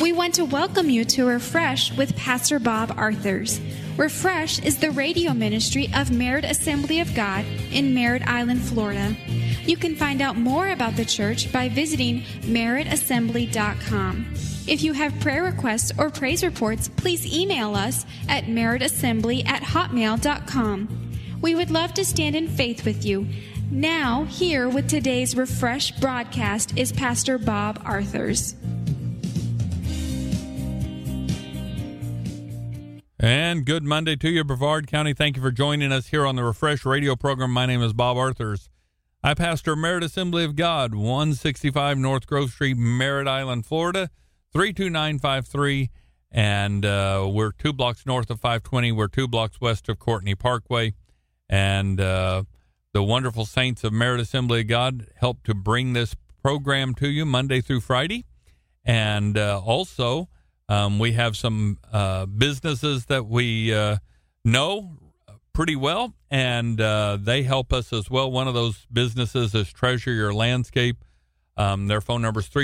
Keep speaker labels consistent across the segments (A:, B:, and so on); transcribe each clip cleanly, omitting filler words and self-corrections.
A: We want to welcome you to Refresh with Pastor Bob Arthurs. Refresh is the radio ministry of Merritt Assembly of God in Merritt Island, Florida. You can find out more about the church by visiting merrittassembly.com. If you have prayer requests or praise reports, please email us at merrittassembly@hotmail.com. We would love to stand in faith with you. Now, here with today's Refresh broadcast is Pastor Bob Arthurs.
B: And good Monday to you, Brevard County. Thank you for joining us here on the Refresh radio program. My name is Bob Arthurs. I pastor Merritt Assembly of God, 165 North Grove Street, Merritt Island, Florida, 32953. And we're 2 blocks north of 520. We're 2 blocks west of Courtney Parkway. And the wonderful saints of Merritt Assembly of God help to bring this program to you Monday through Friday. And also, we have some businesses that we know pretty well, and they help us as well. One of those businesses is Treasure Your Landscape. Their phone number is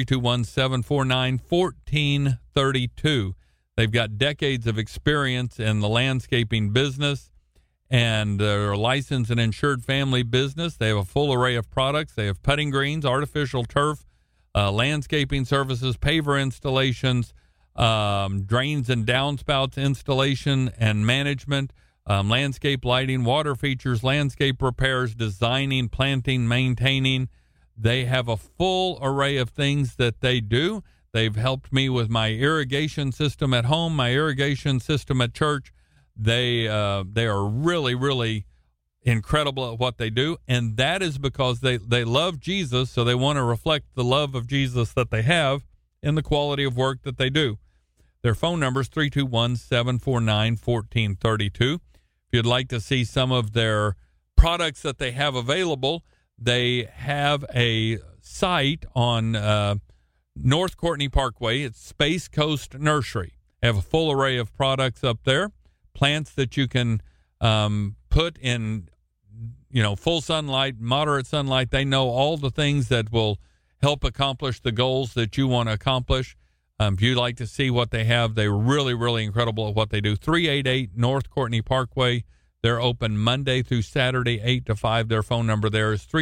B: 321-749-1432. They've got decades of experience in the landscaping business, and they're a licensed and insured family business. They have a full array of products. They have putting greens, artificial turf, landscaping services, paver installations, drains and downspouts installation and management, landscape lighting, water features, landscape repairs, designing, planting, maintaining. They have a full array of things that they do. They've helped me with my irrigation system at home, my irrigation system at church. They are really, really incredible at what they do, and that is because they love Jesus, so they want to reflect the love of Jesus that they have in the quality of work that they do. Their phone number is 321-749-1432. If you'd like to see some of their products that they have available, they have a site on North Courtney Parkway. It's Space Coast Nursery. They have a full array of products up there, plants that you can put in, full sunlight, moderate sunlight. They know all the things that will help accomplish the goals that you want to accomplish. If you'd like to see what they have, they're really, really incredible at what they do. 388 North Courtney Parkway. They're open Monday through Saturday, 8 to 5. Their phone number there is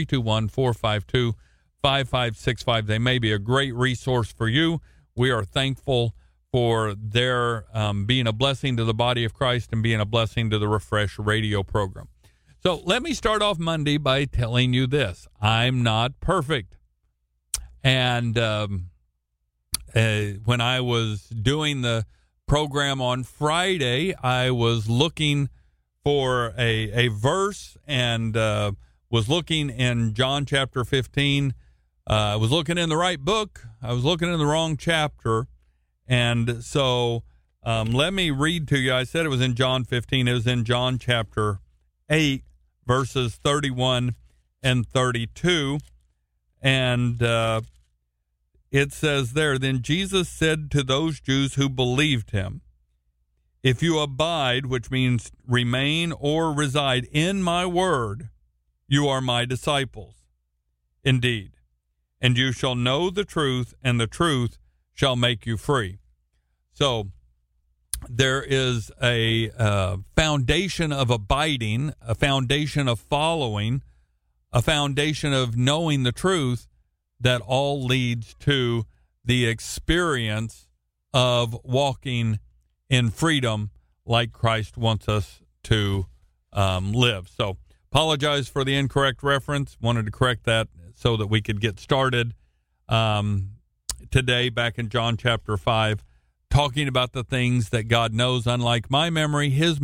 B: 321-452-5565. They may be a great resource for you. We are thankful for their being a blessing to the body of Christ and being a blessing to the Refresh radio program. So let me start off Monday by telling you this. I'm not perfect. And when I was doing the program on Friday, I was looking for a verse and was looking in John chapter 15. I was looking in the right book. I was looking in the wrong chapter. And so let me read to you. I said it was in John 15. It was in John chapter 8, verses 31 and 32. And it says there, "Then Jesus said to those Jews who believed him, 'If you abide,'" which means remain or reside, "in my word, you are my disciples indeed, and you shall know the truth, and the truth shall make you free." So there is a foundation of abiding, a foundation of following, a foundation of knowing the truth that all leads to the experience of walking in freedom like Christ wants us to live. So apologize for the incorrect reference. Wanted to correct that so that we could get started today back in John chapter 5, talking about the things that God knows. Unlike my memory, his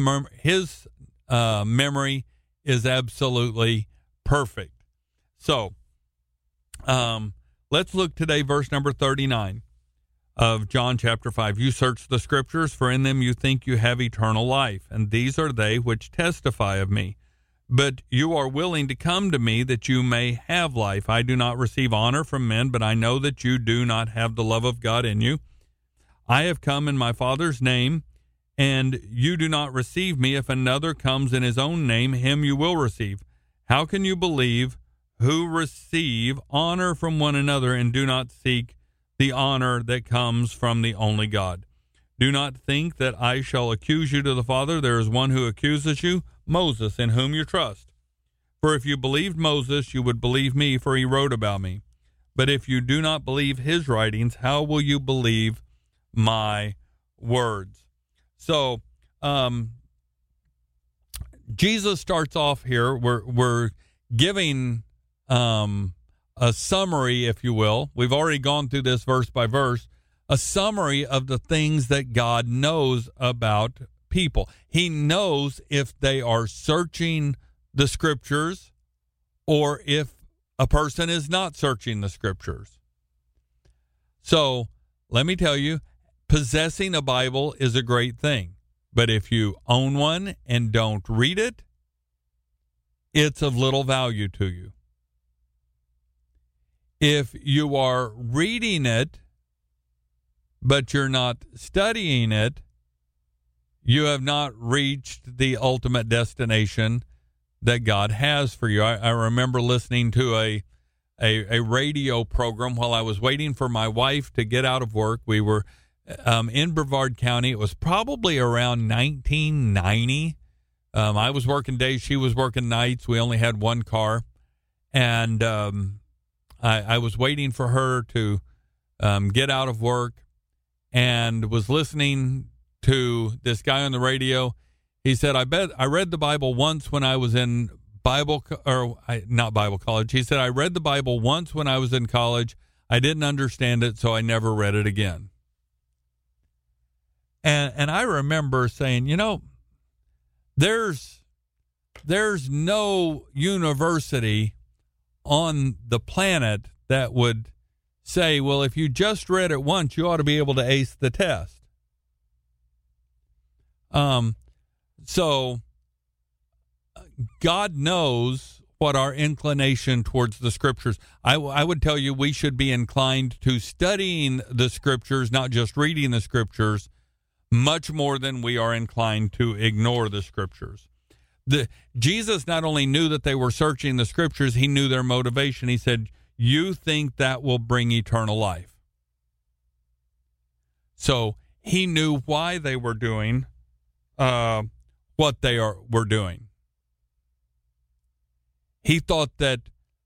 B: memory is absolutely perfect. So let's look today, verse number 39 of John chapter 5. "You search the scriptures, for in them you think you have eternal life, and these are they which testify of me. But you are willing to come to me that you may have life. I do not receive honor from men, but I know that you do not have the love of God in you. I have come in my Father's name, and you do not receive me. If another comes in his own name, him you will receive. How can you believe who receive honor from one another and do not seek the the honor that comes from the only God. Do not think that I shall accuse you to the Father. There is one who accuses you, Moses, in whom you trust. For if you believed Moses, you would believe me, for he wrote about me. But if you do not believe his writings, how will you believe my words? So, Jesus starts off here. We're giving a summary, if you will. We've already gone through this verse by verse. A summary of the things that God knows about people. He knows if they are searching the scriptures or if a person is not searching the scriptures. So let me tell you, possessing a Bible is a great thing. But if you own one and don't read it, it's of little value to you. If you are reading it, but you're not studying it, you have not reached the ultimate destination that God has for you. I remember listening to a radio program while I was waiting for my wife to get out of work. We were in Brevard County. It was probably around 1990. I was working days. She was working nights. We only had one car. And I was waiting for her to get out of work and was listening to this guy on the radio. He said, I read the Bible once when I was in not Bible college. He said, I read the Bible once when I was in college. I didn't understand it, so I never read it again. And I remember saying, there's no university on the planet that would say, well, if you just read it once, you ought to be able to ace the test. So God knows what our inclination towards the scriptures. I would tell you we should be inclined to studying the scriptures, not just reading the scriptures, much more than we are inclined to ignore the scriptures. Jesus not only knew that they were searching the scriptures, he knew their motivation. He said, you think that will bring eternal life. So he knew why they were doing what they were doing. He thought that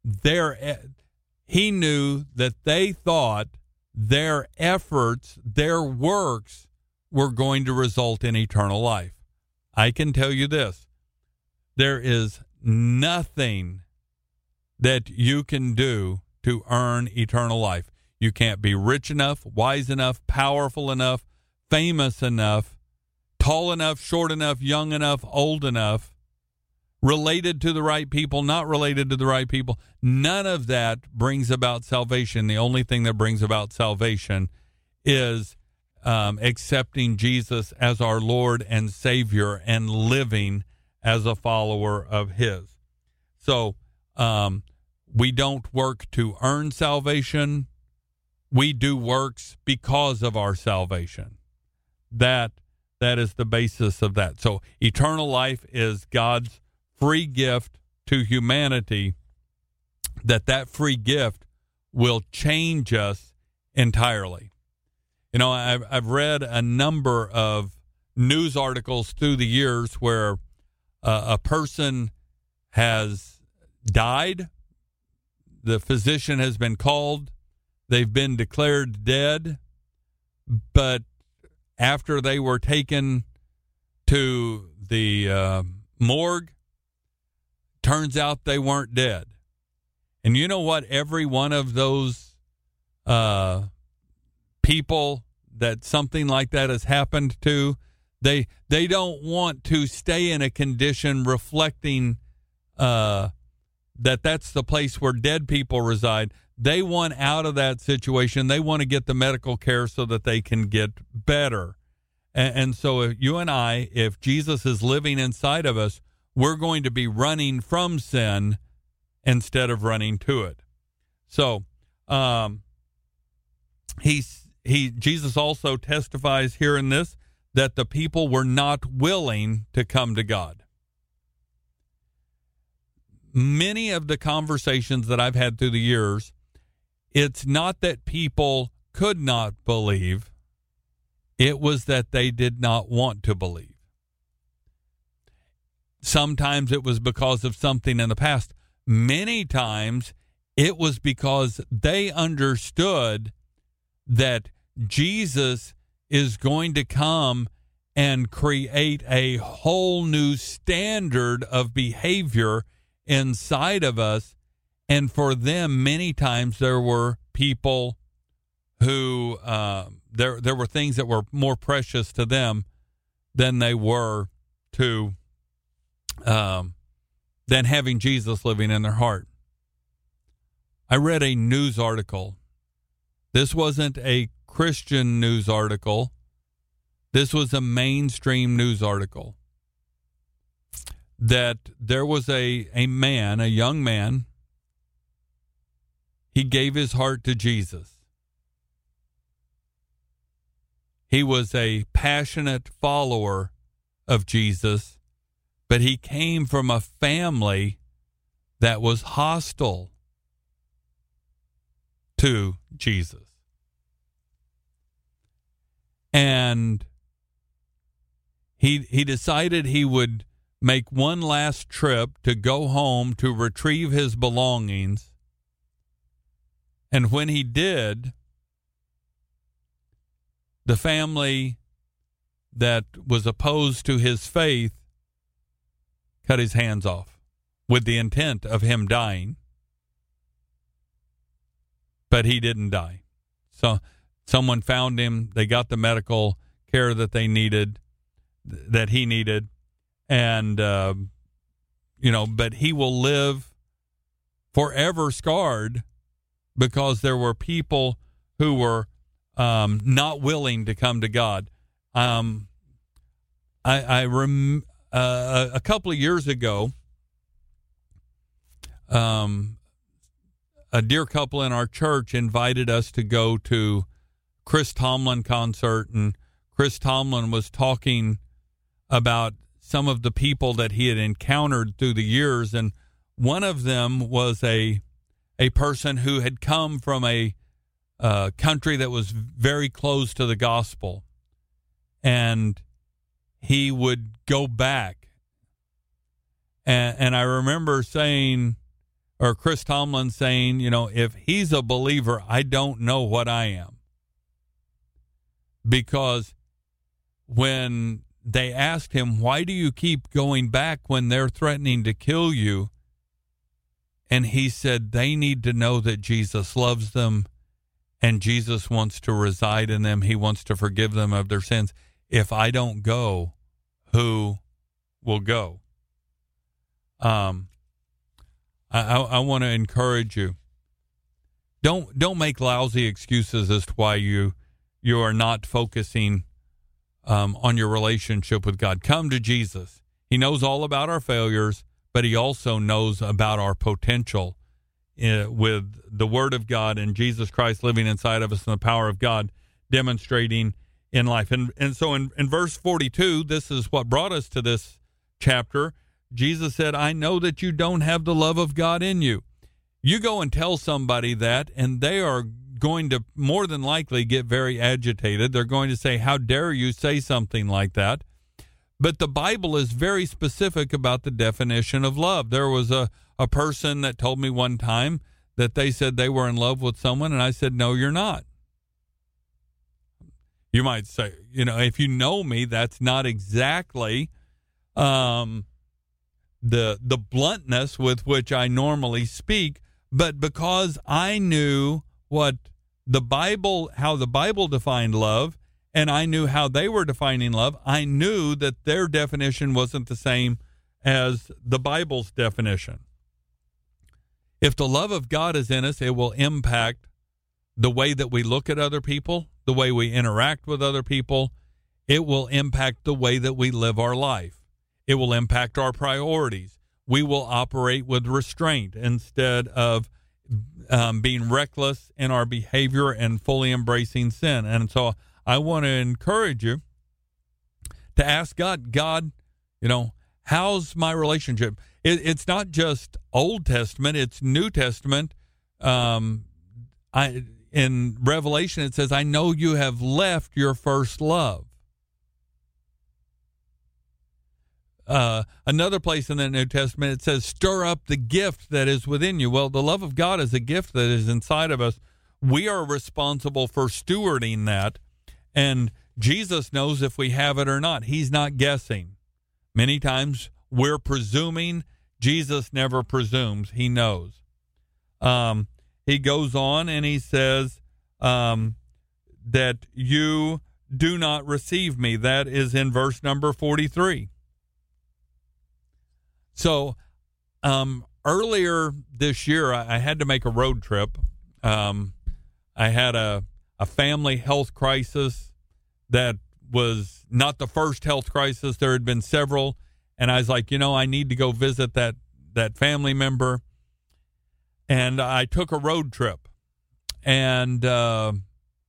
B: he knew that they thought their efforts, their works, were going to result in eternal life. I can tell you this. There is nothing that you can do to earn eternal life. You can't be rich enough, wise enough, powerful enough, famous enough, tall enough, short enough, young enough, old enough, related to the right people, not related to the right people. None of that brings about salvation. The only thing that brings about salvation is accepting Jesus as our Lord and Savior and living as a follower of his. So we don't work to earn salvation. We do works because of our salvation. That is the basis of that. So eternal life is God's free gift to humanity, that free gift will change us entirely. I've read a number of news articles through the years where a person has died, the physician has been called, they've been declared dead, but after they were taken to the morgue, turns out they weren't dead. And you know what? Every one of those people that something like that has happened to, they don't want to stay in a condition reflecting that's the place where dead people reside. They want out of that situation. They want to get the medical care so that they can get better. And so if you and I, if Jesus is living inside of us, we're going to be running from sin instead of running to it. So Jesus also testifies here in this that the people were not willing to come to God. Many of the conversations that I've had through the years, it's not that people could not believe. It was that they did not want to believe. Sometimes it was because of something in the past. Many times it was because they understood that Jesus is going to come and create a whole new standard of behavior inside of us. And for them, many times there were people who, there were things that were more precious to them than they were to, than having Jesus living in their heart. I read a news article. This wasn't a Christian news article. This was a mainstream news article. That there was a man, a young man, he gave his heart to Jesus. He was a passionate follower of Jesus, but he came from a family that was hostile to Jesus. And he decided he would make one last trip to go home to retrieve his belongings. And when he did, the family that was opposed to his faith cut his hands off with the intent of him dying. But he didn't die. So someone found him. They got the medical care that they needed, that he needed. And, but he will live forever scarred because there were people who were not willing to come to God. A couple of years ago, a dear couple in our church invited us to go to Chris Tomlin concert, and Chris Tomlin was talking about some of the people that he had encountered through the years, and one of them was a person who had come from a country that was very close to the gospel, and he would go back. And I remember saying, or Chris Tomlin saying, if he's a believer, I don't know what I am. Because when they asked him, why do you keep going back when they're threatening to kill you? And he said, they need to know that Jesus loves them and Jesus wants to reside in them. He wants to forgive them of their sins. If I don't go, who will go? I want to encourage you. Don't make lousy excuses as to why you are not focusing on your relationship with God. Come to Jesus. He knows all about our failures, but he also knows about our potential with the Word of God and Jesus Christ living inside of us and the power of God demonstrating in life. And so in verse 42, this is what brought us to this chapter. Jesus said, I know that you don't have the love of God in you. You go and tell somebody that, and they are going to more than likely get very agitated. They're going to say, how dare you say something like that? But the Bible is very specific about the definition of love. There was a person that told me one time that they said they were in love with someone, and I said, no, you're not. You might say, if you know me, that's not exactly the bluntness with which I normally speak, but because I knew what how the Bible defined love, and I knew how they were defining love, I knew that their definition wasn't the same as the Bible's definition. If the love of God is in us, it will impact the way that we look at other people, the way we interact with other people. It will impact the way that we live our life. It will impact our priorities. We will operate with restraint instead of being reckless in our behavior and fully embracing sin. And so I want to encourage you to ask God, how's my relationship? It's not just Old Testament, it's New Testament. in Revelation, it says, I know you have left your first love. Another place in the New Testament, it says, stir up the gift that is within you. Well, the love of God is a gift that is inside of us. We are responsible for stewarding that. And Jesus knows if we have it or not. He's not guessing. Many times we're presuming. Jesus never presumes. He knows. He goes on and he says that you do not receive me. That is in verse number 43. So earlier this year, I had to make a road trip. I had a family health crisis that was not the first health crisis. There had been several. And I was like, I need to go visit that family member. And I took a road trip. And it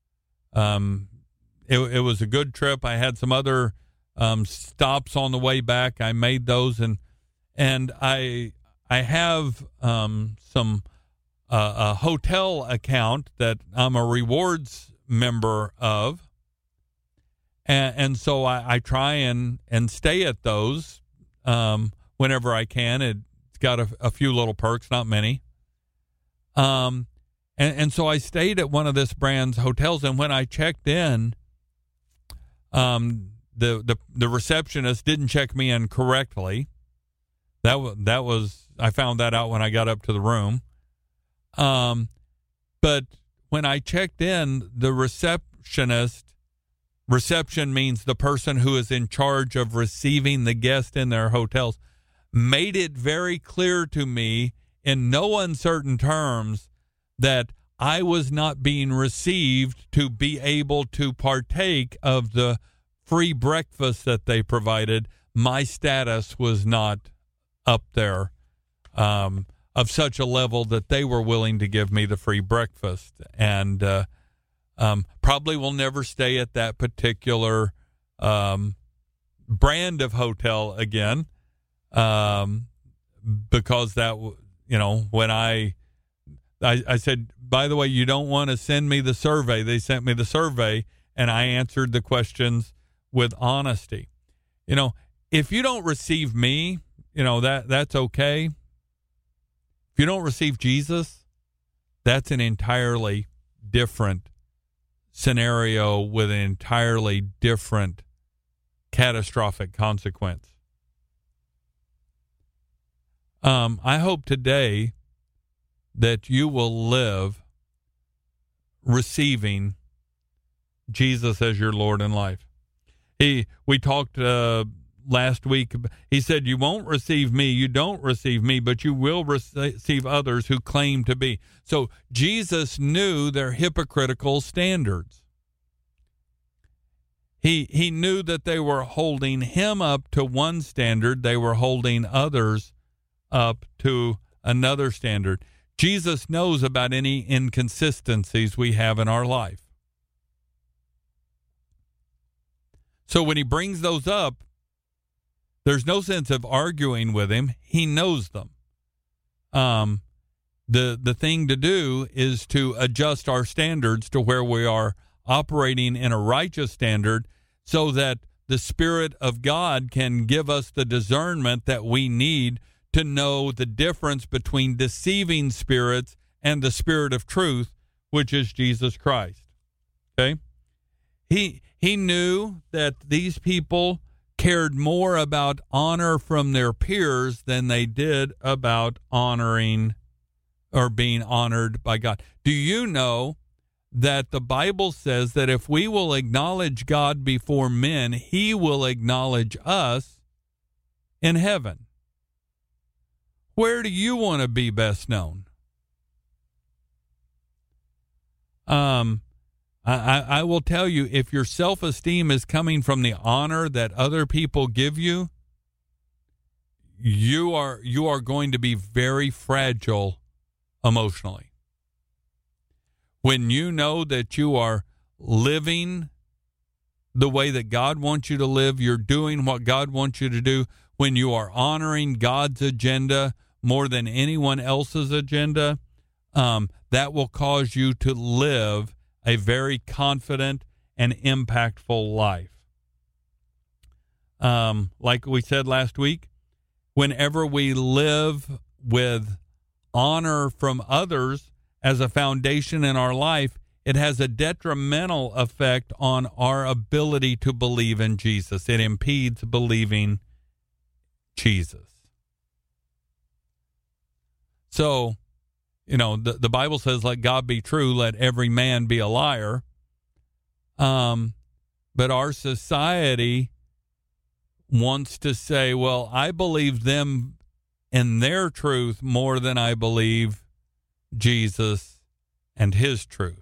B: was a good trip. I had some other stops on the way back. I made those. And I have some a hotel account that I'm a rewards member of. And so I try and stay at those whenever I can. It's got a few little perks, not many. And so I stayed at one of this brand's hotels, and when I checked in, the receptionist didn't check me in correctly. That was I found that out when I got up to the room. But when I checked in, the reception means the person who is in charge of receiving the guest in their hotels, made it very clear to me in no uncertain terms that I was not being received to be able to partake of the free breakfast that they provided. My status was not up there of such a level that they were willing to give me the free breakfast. And probably will never stay at that particular brand of hotel again because that, when I said, by the way, you don't want to send me the survey. They sent me the survey, and I answered the questions with honesty. If you don't receive me, that's okay. If you don't receive Jesus, that's an entirely different scenario with an entirely different catastrophic consequence. I hope today that you will live receiving Jesus as your Lord in life. We talked last week. He said, you won't receive me, you don't receive me, but you will receive others who claim to be. So Jesus knew their hypocritical standards. He knew that they were holding him up to one standard. They were holding others up to another standard. Jesus knows about any inconsistencies we have in our life. So when he brings those up, there's no sense of arguing with him. He knows them. The thing to do is to adjust our standards to where we are operating in a righteous standard so that the Spirit of God can give us the discernment that we need to know the difference between deceiving spirits and the Spirit of truth, which is Jesus Christ. Okay? He knew that these people cared more about honor from their peers than they did about honoring or being honored by God. Do you know that the Bible says that if we will acknowledge God before men, he will acknowledge us in heaven? Where do you want to be best known? I will tell you, if your self-esteem is coming from the honor that other people give you, you are going to be very fragile emotionally. When you know that you are living the way that God wants you to live, you're doing what God wants you to do, when you are honoring God's agenda more than anyone else's agenda, that will cause you to live a very confident and impactful life. Like we said last week, whenever we live with honor from others as a foundation in our life, it has a detrimental effect on our ability to believe in Jesus. It impedes believing Jesus. So, the Bible says, let God be true, let every man be a liar. But our society wants to say, well, I believe them in their truth more than I believe Jesus and his truth.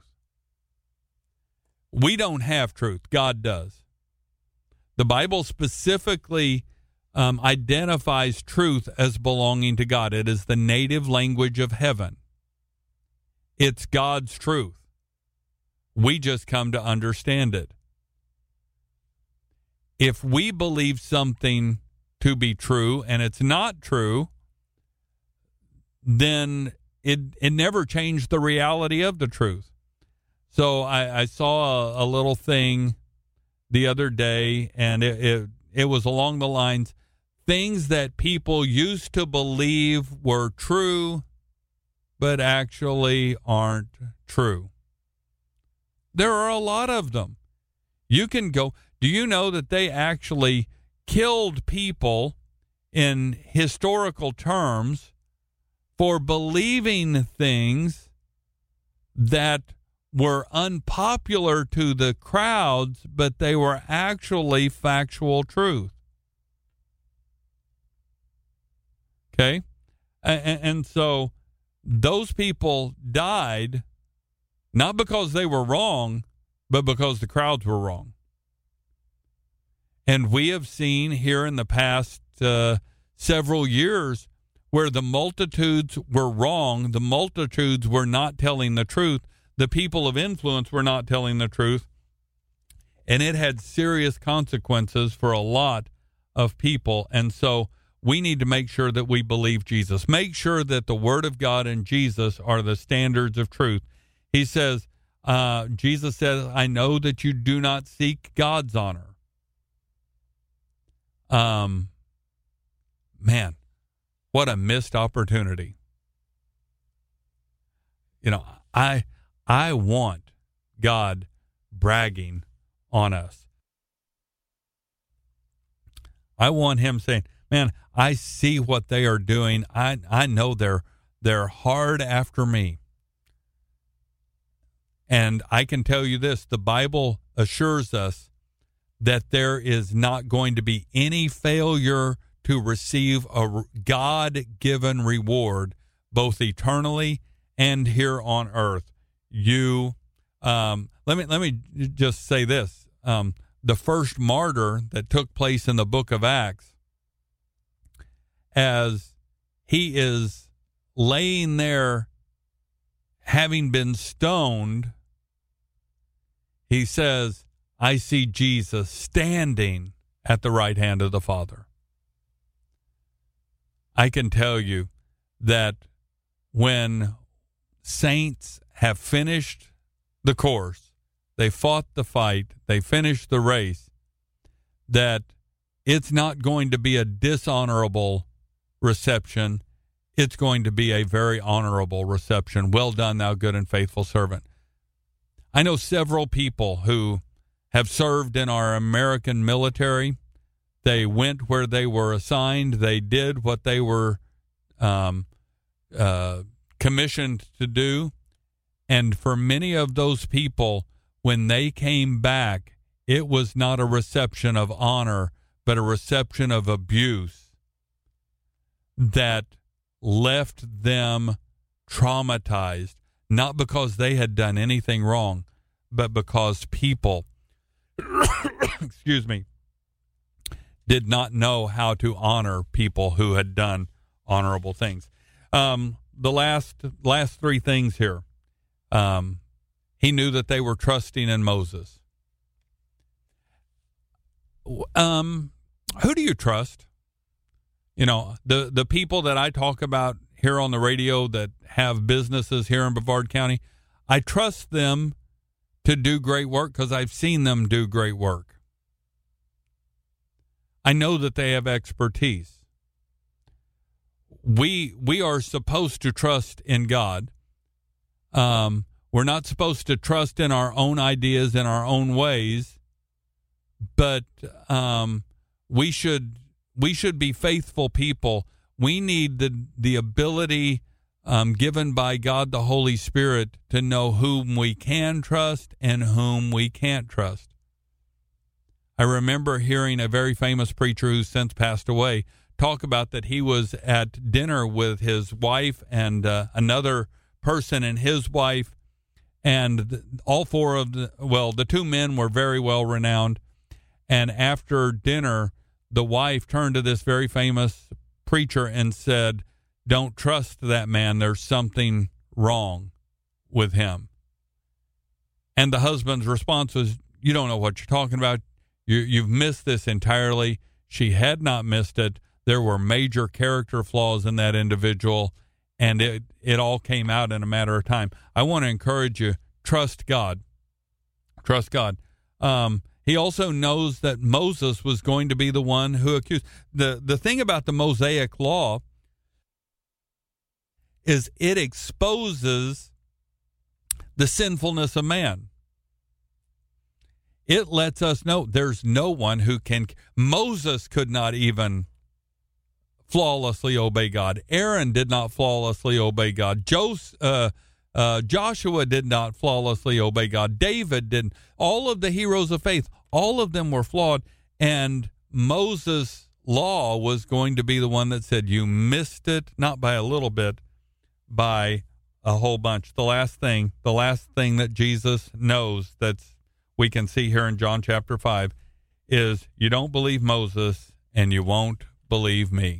B: We don't have truth. God does. The Bible specifically identifies truth as belonging to God. It is the native language of heaven. It's God's truth. We just come to understand it. If we believe something to be true and it's not true, then it never changed the reality of the truth. So I saw a little thing the other day, and it was along the lines, things that people used to believe were true, but actually aren't true. There are a lot of them. You can go, do you know that they actually killed people in historical terms for believing things that were unpopular to the crowds, but they were actually factual truth? Okay? And so those people died not because they were wrong, but because the crowds were wrong. And we have seen here in the past several years where the multitudes were wrong, the multitudes were not telling the truth, the people of influence were not telling the truth, and it had serious consequences for a lot of people. And so we need to make sure that we believe Jesus. Make sure that the Word of God and Jesus are the standards of truth. He says, Jesus says, I know that you do not seek God's honor. Man, what a missed opportunity. I want God bragging on us. I want him saying, man, I see what they are doing. I know they're hard after me. And I can tell you this, the Bible assures us that there is not going to be any failure to receive a God-given reward, both eternally and here on earth. Let me just say this. The first martyr that took place in the book of Acts, as he is laying there having been stoned, he says, I see Jesus standing at the right hand of the Father. I can tell you that when saints have finished the course, they fought the fight, they finished the race, that it's not going to be a dishonorable reception. It's going to be a very honorable reception. Well done, thou good and faithful servant. I know several people who have served in our American military. They went where they were assigned. They did what they were commissioned to do. And for many of those people, when they came back, it was not a reception of honor, but a reception of abuse that left them traumatized, not because they had done anything wrong, but because people, excuse me, did not know how to honor people who had done honorable things. The last three things here. He knew that they were trusting in Moses. Who do you trust? The people that I talk about here on the radio that have businesses here in Brevard County. I trust them to do great work because I've seen them do great work. I know that they have expertise. We are supposed to trust in God. We're not supposed to trust in our own ideas and our own ways, but we should be faithful people. We need the ability given by God the Holy Spirit to know whom we can trust and whom we can't trust. I remember hearing a very famous preacher who's since passed away talk about that he was at dinner with his wife and another person and his wife, and all four of the two men were very well renowned. And after dinner, the wife turned to this very famous preacher and said, "Don't trust that man. There's something wrong with him." And the husband's response was, "You don't know what you're talking about. You've missed this entirely." She had not missed it. There were major character flaws in that individual, and it all came out in a matter of time. I want to encourage you, trust God. Trust God. He also knows that Moses was going to be the one who accused. The thing about the Mosaic law is it exposes the sinfulness of man. It lets us know there's no one who can. Moses could not even flawlessly obey God. Aaron did not flawlessly obey God. Joshua did not flawlessly obey God. David didn't. All of the heroes of faith, all of them were flawed. And Moses' law was going to be the one that said, you missed it, not by a little bit, by a whole bunch. The last thing that Jesus knows that's we can see here in John chapter 5 is you don't believe Moses and you won't believe me.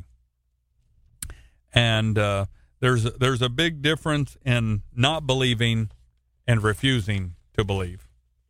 B: And there's a big difference in not believing and refusing to believe.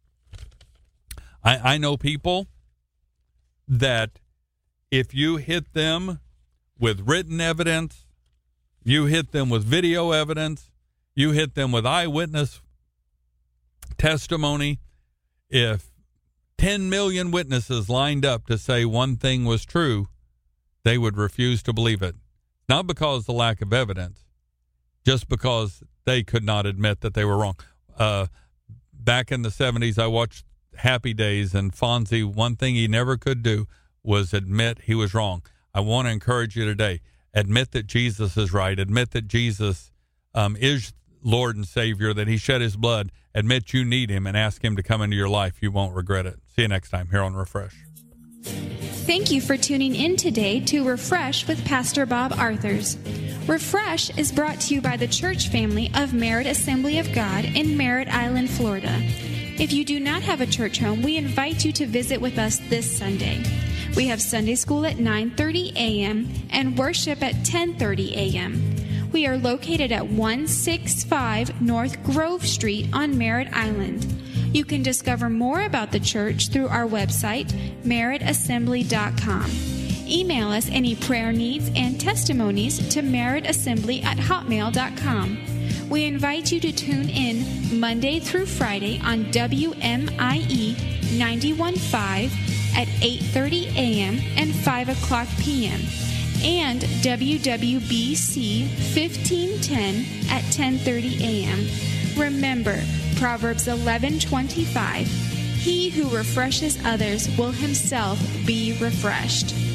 B: I know people that if you hit them with written evidence, you hit them with video evidence, you hit them with eyewitness testimony, if 10 million witnesses lined up to say one thing was true, they would refuse to believe it. Not because of the lack of evidence, just because they could not admit that they were wrong. Back in the 70s, I watched Happy Days, and Fonzie, one thing he never could do was admit he was wrong. I want to encourage you today. Admit that Jesus is right. Admit that Jesus is Lord and Savior, that he shed his blood. Admit you need him and ask him to come into your life. You won't regret it. See you next time here on Refresh.
A: Thank you for tuning in today to Refresh with Pastor Bob Arthurs. Refresh is brought to you by the church family of Merritt Assembly of God in Merritt Island, Florida. If you do not have a church home, we invite you to visit with us this Sunday. We have Sunday school at 9:30 a.m. and worship at 10:30 a.m. We are located at 165 North Grove Street on Merritt Island. You can discover more about the church through our website, merrittassembly.com. Email us any prayer needs and testimonies to merrittassembly@hotmail.com. We invite you to tune in Monday through Friday on WMIE 91.5 at 8:30 a.m. and 5 o'clock p.m. and WWBC 1510 at 10:30 a.m. Remember, Proverbs 11:25, he who refreshes others will himself be refreshed.